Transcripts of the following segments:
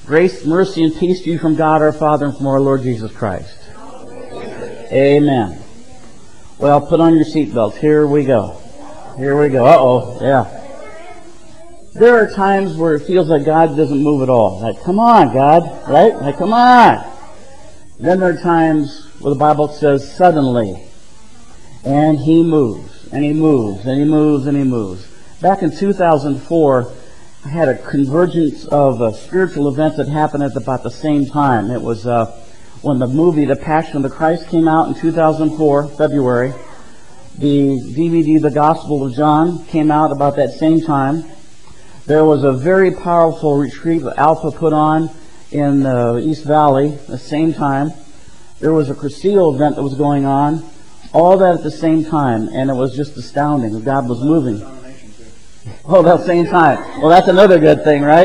Grace, mercy, and peace to you from God our Father and from our Lord Jesus Christ. Amen. Well, put on your seatbelts. Here we go. Here we go. Uh-oh. Yeah. There are times where it feels like God doesn't move at all. Like, come on, God. Right? Like, come on. Then there are times where the Bible says, suddenly. And He moves. And He moves. And He moves. And He moves. Back in 2004, I had a convergence of spiritual events that happened at about the same time. It was when the movie The Passion of the Christ came out in 2004, February. The DVD The Gospel of John came out about that same time. There was a very powerful retreat that Alpha put on in East Valley at the same time. There was a Cursillo event that was going on. All that at the same time, and it was just astounding. God was moving. Oh, that same time. Well, that's another good thing, right?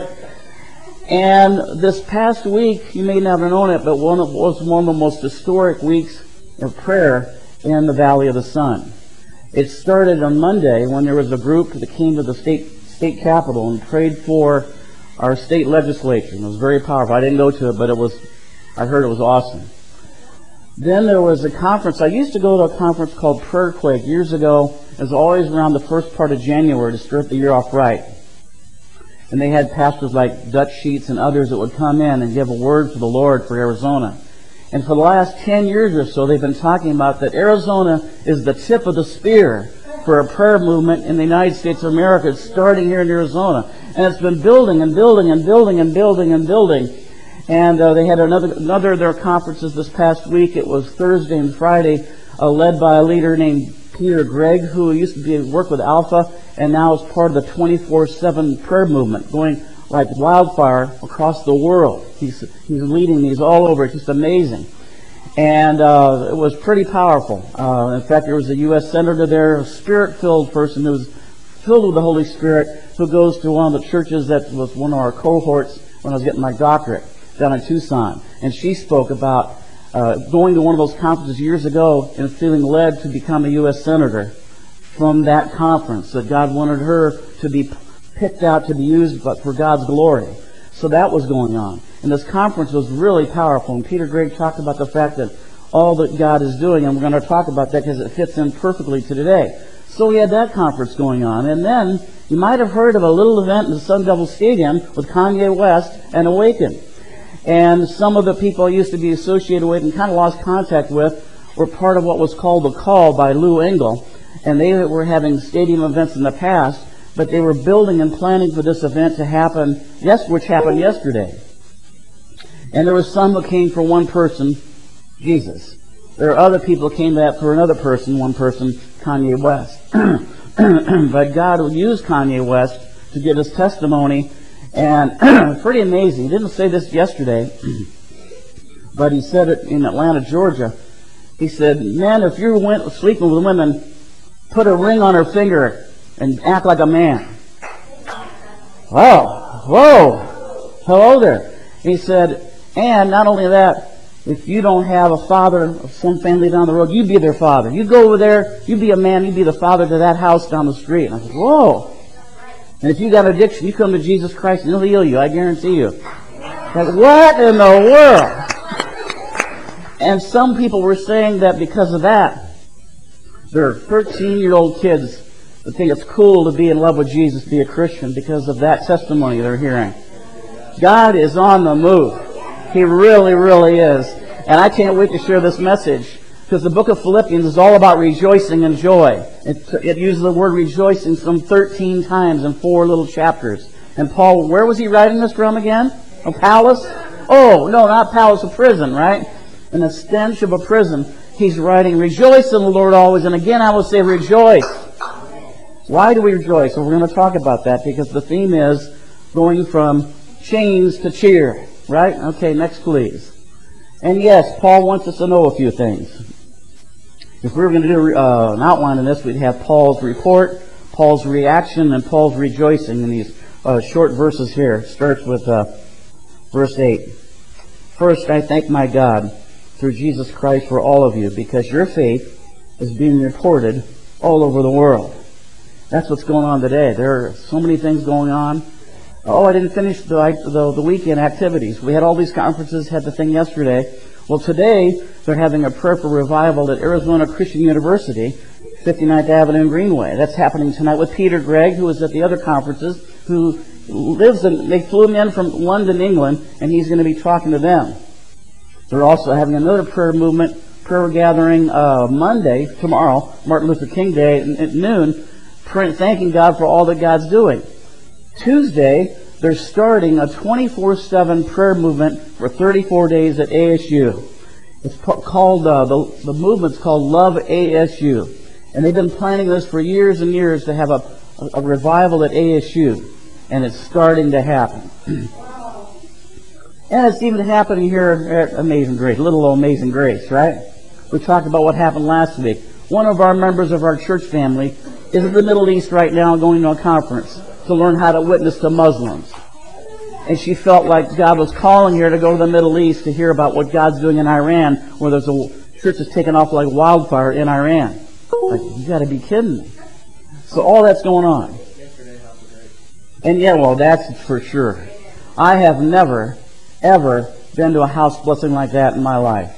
And this past week, you may not have known it, but it was one of the most historic weeks of prayer in the Valley of the Sun. It started on Monday when there was a group that came to the state capitol and prayed for our state legislature. It was very powerful. I didn't go to it, but I heard it was awesome. Then there was a conference. I used to go to a conference called Prayer Quake years ago. It was always around the first part of January to start the year off right. And they had pastors like Dutch Sheets and others that would come in and give a word for the Lord for Arizona. And for the last 10 years or so, they've been talking about that Arizona is the tip of the spear for a prayer movement in the United States of America. It's starting here in Arizona. And it's been building and building and building and building and building. And they had another of their conferences this past week. It was Thursday and Friday, led by a leader named Peter Gregg, who used to work with Alpha, and now is part of the 24/7 prayer movement, going like wildfire across the world. He's leading these all over. It's just amazing. And it was pretty powerful. In fact, there was a U.S. Senator there, a Spirit-filled person who was filled with the Holy Spirit, who goes to one of the churches that was one of our cohorts when I was getting my doctorate down in Tucson. And she spoke about going to one of those conferences years ago and feeling led to become a U.S. Senator from that conference, that God wanted her to be picked out to be used but for God's glory. So that was going on. And this conference was really powerful. And Peter Gregg talked about the fact that all that God is doing, and we're going to talk about that because it fits in perfectly to today. So we had that conference going on. And then you might have heard of a little event in the Sun Devil Stadium with Kanye West and Awaken. And some of the people I used to be associated with and kind of lost contact with were part of what was called The Call by Lou Engle. And they were having stadium events in the past, but they were building and planning for this event to happen, which happened yesterday. And there was some that came for one person, Jesus. There are other people who came to that for another person, one person, Kanye West. But God would use Kanye West to give his testimony. And pretty amazing. He didn't say this yesterday, but he said it in Atlanta, Georgia. He said, "Man, if you're sleeping with women, put a ring on her finger and act like a man." Whoa, hello there. He said, and not only that, if you don't have a father of some family down the road, you be their father. You go over there, you be a man, you be the father to that house down the street. And I said, whoa. And if you got addiction, you come to Jesus Christ and He'll heal you. I guarantee you. Like, what in the world? And some people were saying that because of that, there are 13-year-old kids that think it's cool to be in love with Jesus, be a Christian, because of that testimony they're hearing. God is on the move. He really, really is. And I can't wait to share this message, because the book of Philippians is all about rejoicing and joy. It uses the word rejoicing some 13 times in 4 little chapters. And Paul, where was he writing this from again? A palace? Oh, no, not palace, a prison, right? In the stench of a prison, he's writing, rejoice in the Lord always. And again, I will say rejoice. Why do we rejoice? Well, we're going to talk about that, because the theme is going from chains to cheer, right? Okay, next please. And yes, Paul wants us to know a few things. If we were going to do an outline of this, we'd have Paul's report, Paul's reaction, and Paul's rejoicing in these short verses here. It starts with verse 8. First, I thank my God through Jesus Christ for all of you, because your faith is being reported all over the world. That's what's going on today. There are so many things going on. Oh, I didn't finish the weekend activities. We had all these conferences, had the thing yesterday. Well, today they're having a prayer for revival at Arizona Christian University, 59th Avenue and Greenway. That's happening tonight with Peter Gregg, who was at the other conferences, who they flew him in from London, England, and he's going to be talking to them. They're also having another prayer gathering Monday, tomorrow, Martin Luther King Day at noon, thanking God for all that God's doing. Tuesday, they're starting a 24/7 prayer movement for 34 days at ASU. It's called, the movement's called Love ASU. And they've been planning this for years and years to have a revival at ASU. And it's starting to happen. And it's even happening here at Amazing Grace, little old Amazing Grace, right? We talked about what happened last week. One of our members of our church family is in the Middle East right now going to a conference to learn how to witness to Muslims. And she felt like God was calling her to go to the Middle East to hear about what God's doing in Iran, where there's a church that's taken off like wildfire in Iran. Like, you got to be kidding me. So all that's going on. And yeah, well, that's for sure. I have never, ever been to a house blessing like that in my life.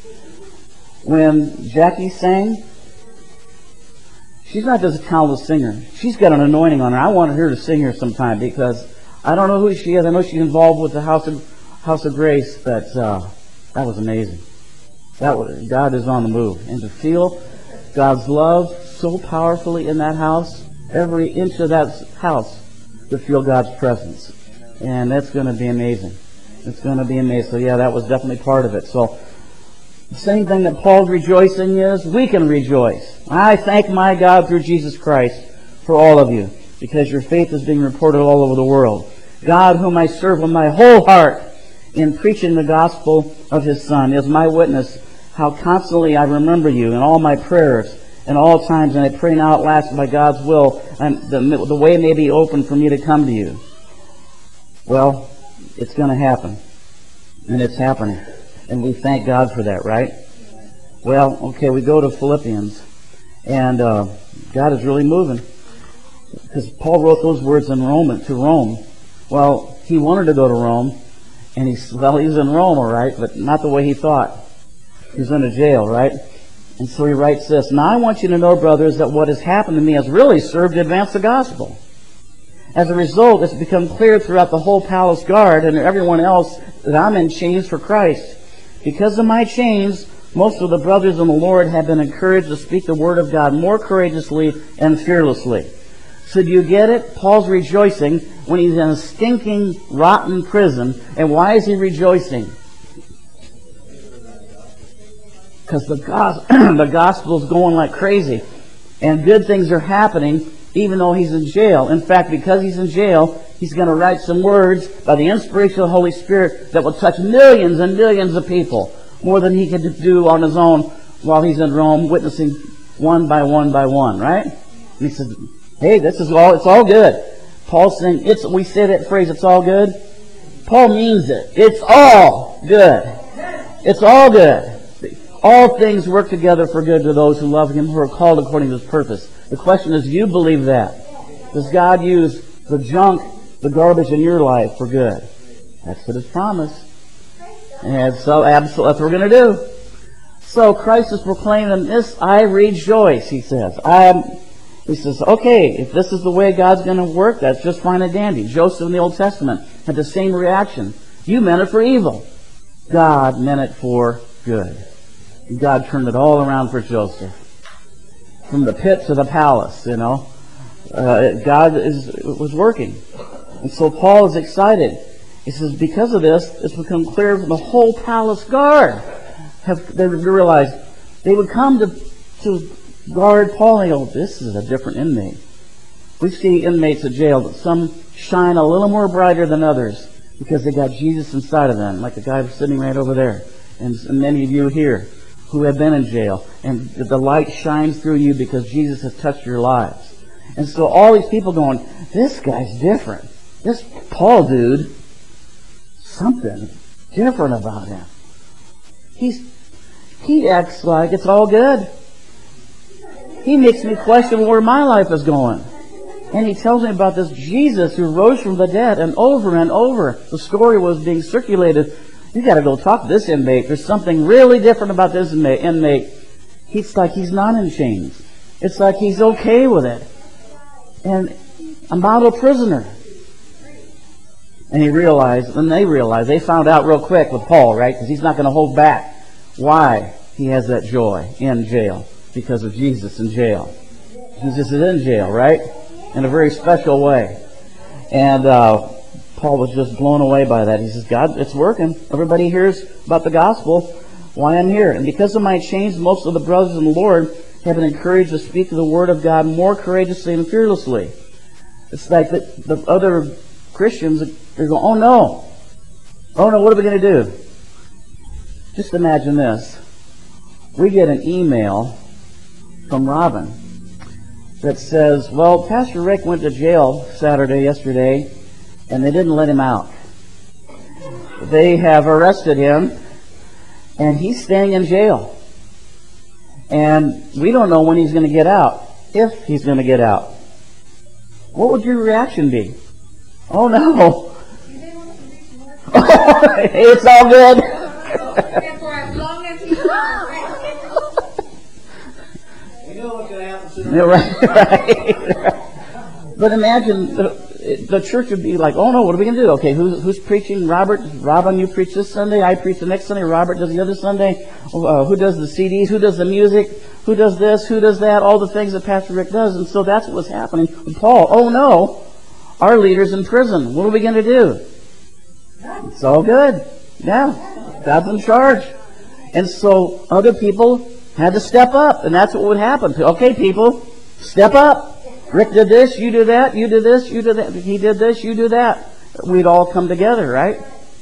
When Jackie sang, she's not just a talented singer. She's got an anointing on her. I wanted her to sing here sometime because I don't know who she is. I know she's involved with the House of Grace, but that was amazing. God is on the move. And to feel God's love so powerfully in that house, every inch of that house, to feel God's presence. And that's going to be amazing. It's going to be amazing. So yeah, that was definitely part of it. So the same thing that Paul's rejoicing is, we can rejoice. I thank my God through Jesus Christ for all of you, because your faith is being reported all over the world. God, whom I serve with my whole heart in preaching the gospel of His Son, is my witness how constantly I remember you in all my prayers and all times, and I pray now at last by God's will, and the way may be open for me to come to you. Well, it's going to happen, and it's happening, and we thank God for that, right? Well, okay, we go to Philippians, and God is really moving, because Paul wrote those words to Rome. Well, he wanted to go to Rome, and he was in Rome, all right, but not the way he thought. He was in a jail, right? And so he writes this, "Now I want you to know, brothers, that what has happened to me has really served to advance the gospel. As a result, it's become clear throughout the whole palace guard and everyone else that I'm in chains for Christ. Because of my chains, most of the brothers in the Lord have been encouraged to speak the word of God more courageously and fearlessly." So do you get it? Paul's rejoicing when he's in a stinking, rotten prison. And why is he rejoicing? Because the gospel is going like crazy. And good things are happening even though he's in jail. In fact, because he's in jail, he's going to write some words by the inspiration of the Holy Spirit that will touch millions and millions of people, more than he could do on his own while he's in Rome, witnessing one by one, right? And he said, hey, it's all good. Paul's saying, we say that phrase, it's all good. Paul means it. It's all good. It's all good. All things work together for good to those who love Him, who are called according to His purpose. The question is, do you believe that? Does God use the junk, the garbage in your life for good? That's what His promise. And so, absolutely, that's what we're going to do. So, Christ is proclaiming this, I rejoice, he says. He says, okay, if this is the way God's going to work, that's just fine and dandy. Joseph in the Old Testament had the same reaction. You meant it for evil. God meant it for good. God turned it all around for Joseph. From the pit to the palace, God was working. And so Paul is excited. He says, because of this, it's become clear from the whole palace guard. They realized they would come to guard Paul and go, this is a different inmate. We see inmates at jail that some shine a little more brighter than others because they got Jesus inside of them, like the guy sitting right over there, and many of you here who have been in jail, and the light shines through you because Jesus has touched your lives. And so all these people going, this guy's different. This Paul dude, something different about him. He acts like it's all good. He makes me question where my life is going. And he tells me about this Jesus who rose from the dead, and over the story was being circulated. You got to go talk to this inmate. There's something really different about this inmate. It's like he's not in chains. It's like he's okay with it. And a model prisoner. And they realized, they found out real quick with Paul, right? Because he's not going to hold back why he has that joy in jail. Because of Jesus in jail. Jesus is in jail, right? In a very special way. And Paul was just blown away by that. He says, God, it's working. Everybody hears about the gospel. Why I'm here. And because of my chains, most of the brothers in the Lord have been encouraged to speak the word of God more courageously and fearlessly. It's like the other Christians, they're going, oh no, what are we going to do? Just imagine this. We get an email from Robin that says, well, Pastor Rick went to jail yesterday, and they didn't let him out. They have arrested him, and he's staying in jail. And we don't know when he's going to get out, if he's going to get out. What would your reaction be? Oh no. Hey, it's all good. We know what's going to happen soon. Right. But imagine the church would be like, oh no, what are we going to do? Okay, who's preaching? Robin, you preach this Sunday. I preach the next Sunday. Robert does the other Sunday. Who does the CDs? Who does the music? Who does this? Who does that? All the things that Pastor Rick does. And so that's what was happening with Paul. Oh no, our leader's in prison. What are we going to do? It's all good. Yeah, God's in charge. And so other people had to step up, and that's what would happen. Okay, people, step up. Rick did this, you do that, you do this, you do that. He did this, you do that. We'd all come together, right?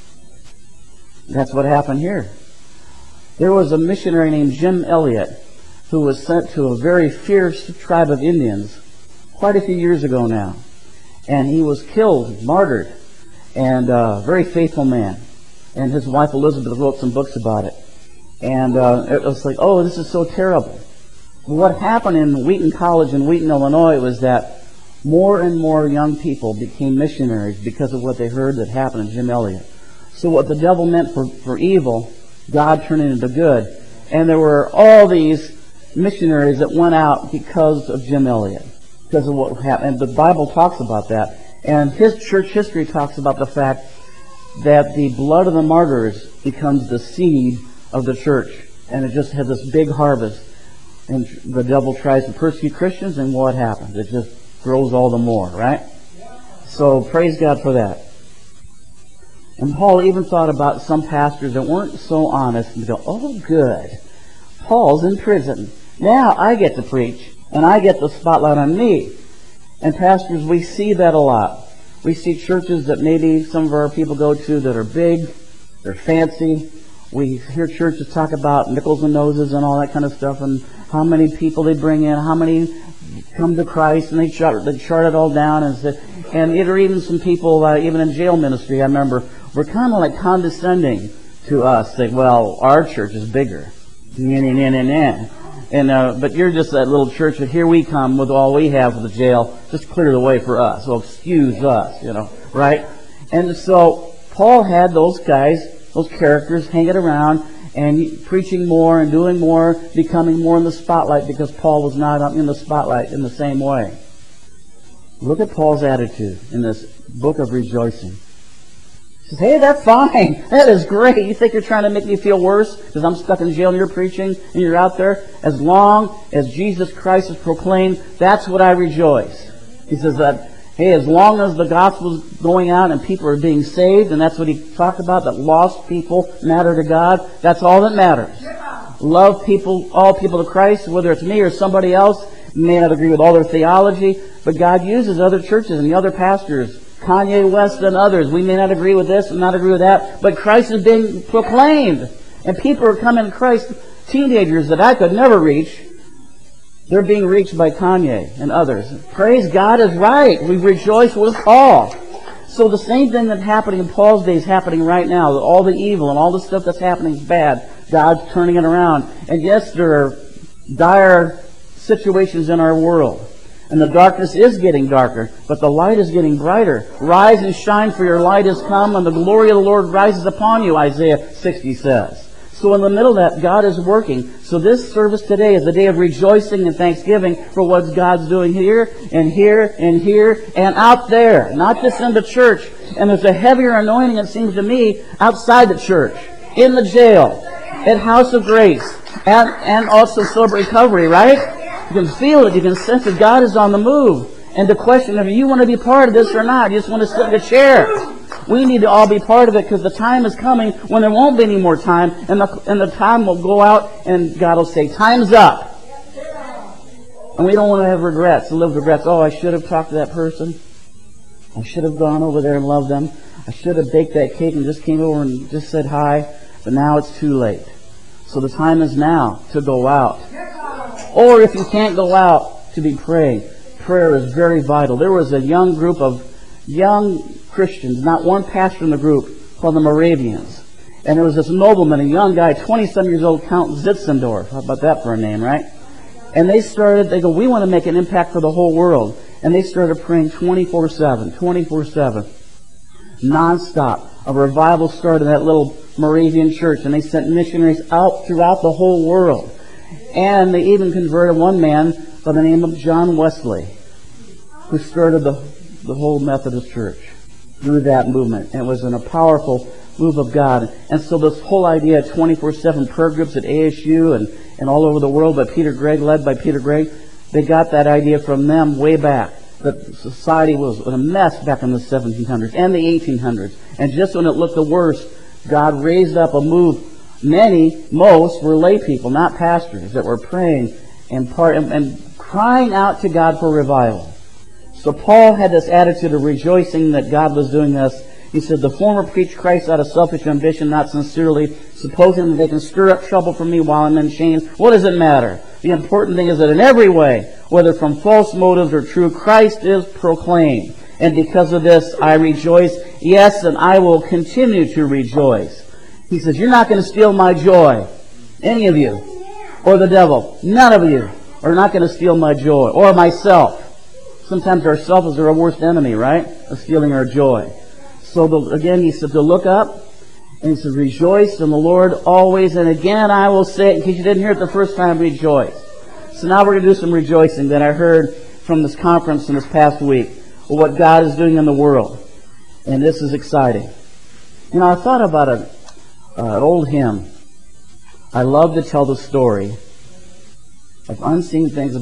That's what happened here. There was a missionary named Jim Elliot who was sent to a very fierce tribe of Indians quite a few years ago now. And he was killed, martyred, and a very faithful man. And his wife Elizabeth wrote some books about it. And it was like, oh, this is so terrible. What happened in Wheaton College in Wheaton, Illinois was that more and more young people became missionaries because of what they heard that happened in Jim Elliot. So what the devil meant for evil, God turned it into good. And there were all these missionaries that went out because of Jim Elliot, because of what happened. And the Bible talks about that. And his church history talks about the fact that the blood of the martyrs becomes the seed of the church. And it just had this big harvest. And the devil tries to persecute Christians, and what happens? It just grows all the more, right? So praise God for that. And Paul even thought about some pastors that weren't so honest and go, oh good, Paul's in prison. Now I get to preach, and I get the spotlight on me. And pastors, we see that a lot. We see churches that maybe some of our people go to that are big, they're fancy. We hear churches talk about nickels and noses and all that kind of stuff, and how many people they bring in, how many come to Christ, and they chart it all down. And there are even some people, even in jail ministry, I remember, were kind of like condescending to us, saying, well, our church is bigger. But you're just that little church that here we come with all we have for the jail, just clear the way for us. So excuse us, right? And so Paul had those guys, those characters hanging around and preaching more and doing more, becoming more in the spotlight because Paul was not in the spotlight in the same way. Look at Paul's attitude in this book of rejoicing. He says, hey, that's fine. That is great. You think you're trying to make me feel worse because I'm stuck in jail and you're preaching and you're out there? As long as Jesus Christ is proclaimed, that's what I rejoice. He says that, hey, as long as the gospel's going out and people are being saved, and that's what he talked about, that lost people matter to God, that's all that matters. Love people, all people to Christ, whether it's me or somebody else. You may not agree with all their theology, but God uses other churches and the other pastors, Kanye West and others. We may not agree with this and not agree with that, but Christ is being proclaimed. And people are coming to Christ, teenagers that I could never reach. They're being reached by Kanye and others. Praise God is right. We rejoice with Paul. So the same thing that's happening in Paul's day is happening right now. All the evil and all the stuff that's happening is bad. God's turning it around. And yes, there are dire situations in our world. And the darkness is getting darker, but the light is getting brighter. Rise and shine, for your light has come, and the glory of the Lord rises upon you, Isaiah 60 says. So in the middle of that, God is working. So this service today is a day of rejoicing and thanksgiving for what God's doing here, and here, and here, and out there. Not just in the church. And there's a heavier anointing, it seems to me, outside the church. In the jail. At House of Grace. And also Sober Recovery, right? You can feel it. You can sense that God is on the move. And the question of, you want to be part of this or not? You just want to sit in a chair. We need to all be part of it, because the time is coming when there won't be any more time, and the time will go out, and God will say, time's up. And we don't want to have regrets, live regrets. Oh, I should have talked to that person. I should have gone over there and loved them. I should have baked that cake and just came over and just said hi. But now it's too late. So the time is now to go out. Or if you can't go out, to be praying. Prayer is very vital. There was a young group of young Christians, not one pastor in the group, called the Moravians. And there was this nobleman, a young guy, 20-some years old, Count Zinzendorf. How about that for a name, right? And they go, we want to make an impact for the whole world. And they started praying 24/7, non-stop. A revival started in that little Moravian church, and they sent missionaries out throughout the whole world. And they even converted one man by the name of John Wesley, who started the whole Methodist Church through that movement. And it was in a powerful move of God. And so this whole idea of 24/7 prayer groups at ASU and all over the world by Peter Gregg, led by Peter Gregg, they got that idea from them way back. That society was in a mess back in the 1700s and the 1800s. And just when it looked the worst, God raised up a move. Most were lay people, not pastors, that were praying and crying out to God for revival. So Paul had this attitude of rejoicing that God was doing this. He said, the former preach Christ out of selfish ambition, not sincerely, supposing that they can stir up trouble for me while I'm in chains. What does it matter? The important thing is that in every way, whether from false motives or true, Christ is proclaimed. And because of this, I rejoice. Yes, and I will continue to rejoice. He says, you're not going to steal my joy. Any of you. Or the devil. None of you are not going to steal my joy. Or myself. Sometimes ourselves is our worst enemy, right? Of stealing our joy. So again, he said to look up. And he said, rejoice in the Lord always. And again, I will say, in case you didn't hear it the first time, rejoice. So now we're going to do some rejoicing that I heard from this conference in this past week. What God is doing in the world. And this is exciting. You know, I thought about an old hymn. I love to tell the story of unseen things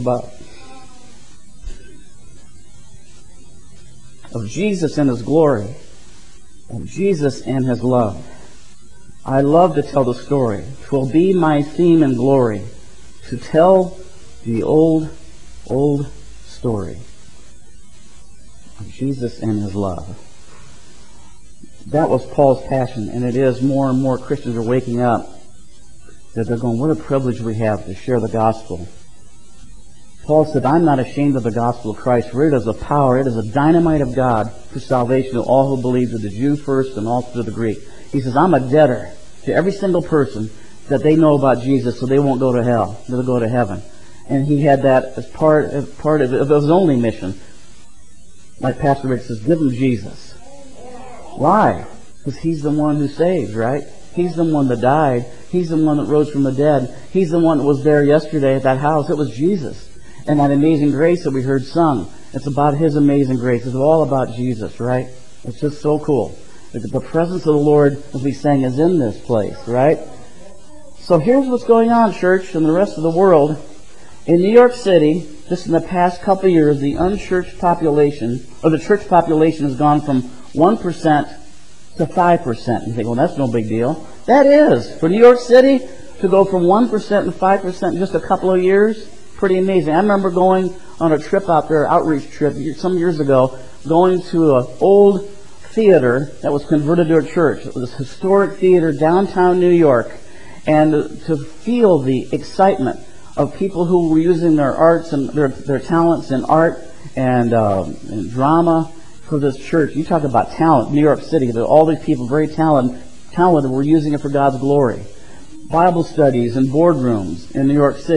of Jesus and His glory, of Jesus and His love. I love to tell the story. 'Twill be my theme and glory to tell the old story of Jesus and His love. That was Paul's passion, and it is. More and more Christians are waking up that they're going, what a privilege we have to share the gospel. Paul said, I'm not ashamed of the gospel of Christ, for it is a power, it is a dynamite of God for salvation to all who believe, to the Jew first and also to the Greek. He says, I'm a debtor to every single person that they know about Jesus so they won't go to hell, they'll go to heaven. And he had that as part of his only mission. Like Pastor Rick says, give them Jesus. Why? Because He's the one who saves, right? He's the one that died. He's the one that rose from the dead. He's the one that was there yesterday at that house. It was Jesus. And that amazing grace that we heard sung, it's about His amazing grace. It's all about Jesus, right? It's just so cool. The presence of the Lord, as we sang, is in this place, right? So here's what's going on, church, and the rest of the world. In New York City, just in the past couple of years, the unchurched population, or the church population, has gone from 1% to 5%. You think, well, that's no big deal. That is. For New York City, to go from 1% to 5% in just a couple of years, pretty amazing. I remember going on a trip out there, outreach trip, some years ago, going to an old theater that was converted to a church. It was a historic theater downtown New York. And to feel the excitement of people who were using their arts and their talents in art and drama for this church. You talk about talent, New York City. All these people, very talented, were using it for God's glory. Bible studies in boardrooms in New York City.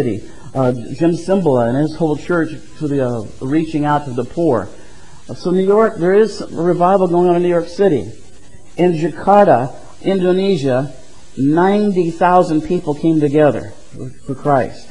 Jim Cymbala and his whole church to the reaching out to the poor. So New York, there is a revival going on in New York City. In Jakarta, Indonesia, 90,000 people came together for Christ.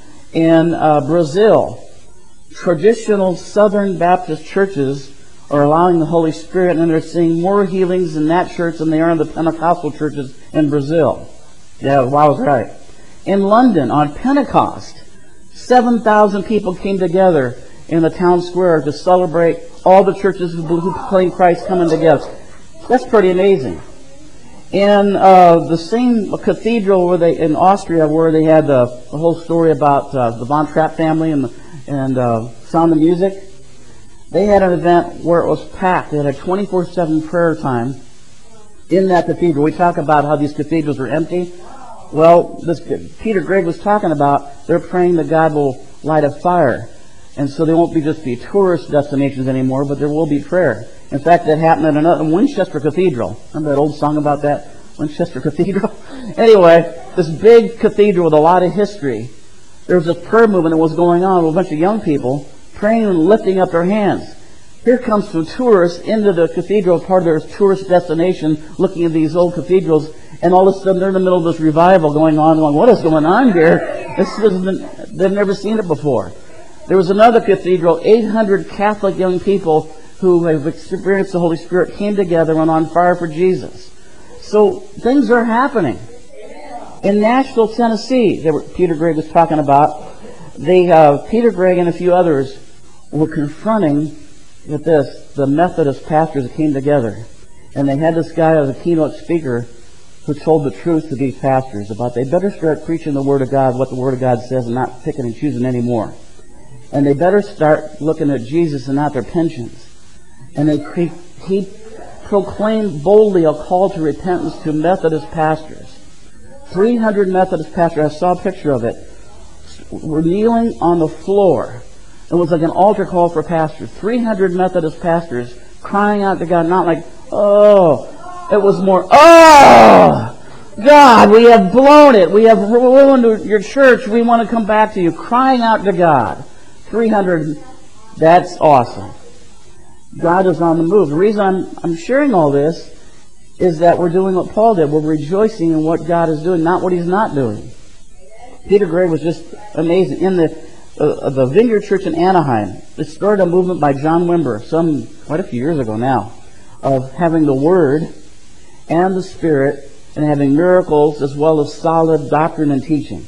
In Brazil, traditional Southern Baptist churches are allowing the Holy Spirit, and they're seeing more healings in that church than they are in the Pentecostal churches in Brazil. Yeah, well, I was right. In London, on Pentecost, 7,000 people came together in the town square to celebrate all the churches who proclaim Christ coming together. That's pretty amazing. In the same cathedral in Austria, where they had the whole story about the Von Trapp family and Sound of Music, they had an event where it was packed. They had a 24/7 prayer time in that cathedral. We talk about how these cathedrals are empty. Well, Peter Gregg was talking about they're praying that God will light a fire. And so they won't just be tourist destinations anymore, but there will be prayer. In fact, that happened at Winchester Cathedral. Remember that old song about that? Winchester Cathedral? Anyway, this big cathedral with a lot of history. There was this prayer movement that was going on with a bunch of young people praying and lifting up their hands. Here comes some tourists into the cathedral, part of their tourist destination, looking at these old cathedrals, and all of a sudden they're in the middle of this revival going on, going, what is going on here? They've never seen it before. There was another cathedral, 800 Catholic young people who have experienced the Holy Spirit came together and on fire for Jesus. So things are happening. In Nashville, Tennessee, Peter Gregg was talking about, Peter Gregg and a few others were confronting with the Methodist pastors that came together. And they had this guy as a keynote speaker who told the truth to these pastors about they better start preaching the Word of God, what the Word of God says, and not picking and choosing anymore. And they better start looking at Jesus and not their pensions. And he proclaimed boldly a call to repentance to Methodist pastors. 300 Methodist pastors, I saw a picture of it, were kneeling on the floor. It was like an altar call for pastors. 300 Methodist pastors crying out to God, not like, oh. It was more, oh, God, we have blown it. We have ruined your church. We want to come back to you. Crying out to God. 300, that's awesome. God is on the move. The reason I'm sharing all this is that we're doing what Paul did. We're rejoicing in what God is doing, not what He's not doing. Peter Gregg was just amazing. In the Vineyard Church in Anaheim, it started a movement by John Wimber, quite a few years ago now, of having the Word and the Spirit and having miracles as well as solid doctrine and teaching.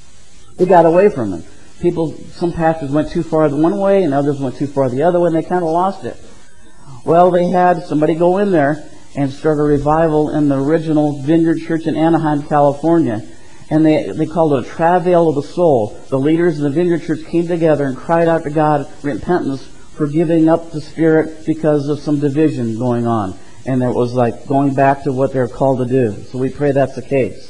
They got away from it. Some pastors went too far the one way and others went too far the other way, and they kind of lost it. Well, they had somebody go in there and start a revival in the original Vineyard Church in Anaheim, California. And they called it a travail of the soul. The leaders of the Vineyard Church came together and cried out to God repentance for giving up the Spirit because of some division going on. And it was like going back to what they're called to do. So we pray that's the case.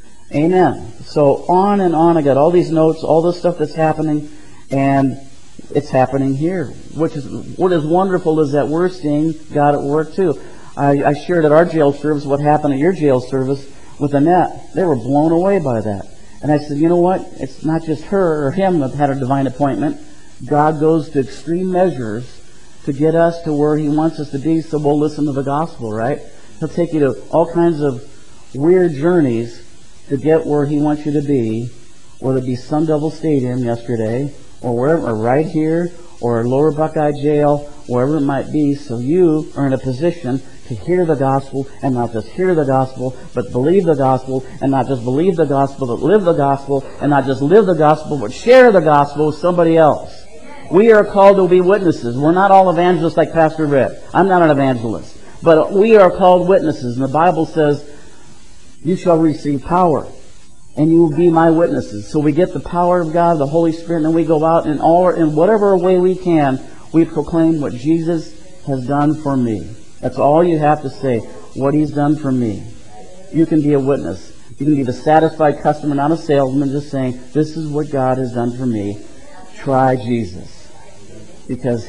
Amen. So on and on. I got all these notes, all this stuff that's happening, and it's happening here. What is wonderful is that we're seeing God at work too. I shared at our jail service what happened at your jail service with Annette. They were blown away by that. And I said, you know what? It's not just her or him that had a divine appointment. God goes to extreme measures to get us to where He wants us to be, so we'll listen to the gospel, right? He'll take you to all kinds of weird journeys to get where He wants you to be, whether it be Sun Devil Stadium yesterday, or wherever, or right here, or Lower Buckeye Jail, wherever it might be, so you are in a position to hear the gospel, and not just hear the gospel, but believe the gospel, and not just believe the gospel, but live the gospel, and not just live the gospel, but share the gospel with somebody else. We are called to be witnesses. We're not all evangelists like Pastor Rick. I'm not an evangelist. But we are called witnesses. And the Bible says, you shall receive power, and you will be my witnesses. So we get the power of God, the Holy Spirit, and then we go out in whatever way we can, we proclaim what Jesus has done for me. That's all you have to say, what He's done for me. You can be a witness. You can be the satisfied customer, not a salesman, just saying, this is what God has done for me. Try Jesus. Because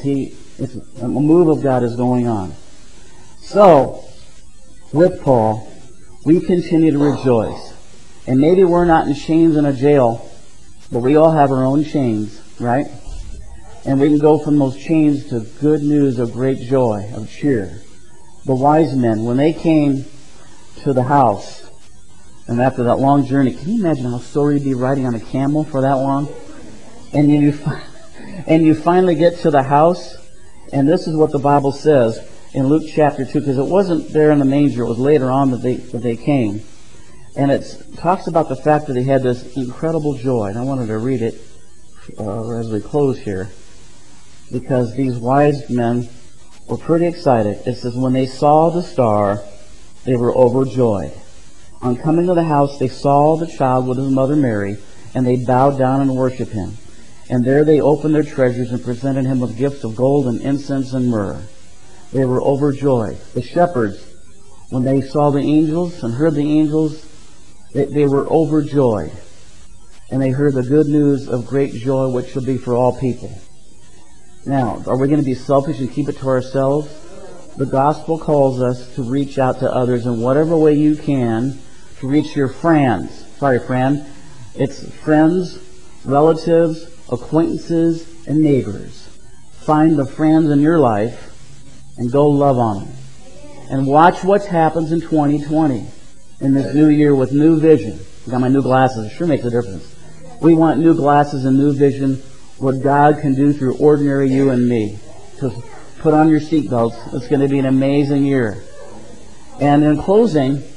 a move of God is going on. So, with Paul, we continue to rejoice. And maybe we're not in chains in a jail But we all have our own chains, right? And we can go from those chains to good news of great joy, of cheer. The wise men, when they came to the house, and after that long journey, can you imagine how sore you'd be riding on a camel for that long? And you finally get to the house, and this is what the Bible says in Luke chapter 2, because it wasn't there in the manger, it was later on that they came. And it talks about the fact that they had this incredible joy. And I wanted to read it as we close here, because these wise men were pretty excited. It says, when they saw the star, they were overjoyed. On coming to the house, they saw the child with his mother Mary, and they bowed down and worshipped him. And there they opened their treasures and presented him with gifts of gold and incense and myrrh. They were overjoyed. The shepherds, when they saw the angels and heard the angels, they were overjoyed. And they heard the good news of great joy, which shall be for all people. Now, are we going to be selfish and keep it to ourselves? The gospel calls us to reach out to others in whatever way you can, to reach your friends. Sorry, friend. It's friends, relatives, acquaintances, and neighbors. Find the friends in your life and go love on them. And watch what happens in 2020, in this new year with new vision. I got my new glasses. It sure makes a difference. We want new glasses and new vision, what God can do through ordinary you and me. So put on your seatbelts. It's going to be an amazing year. And in closing,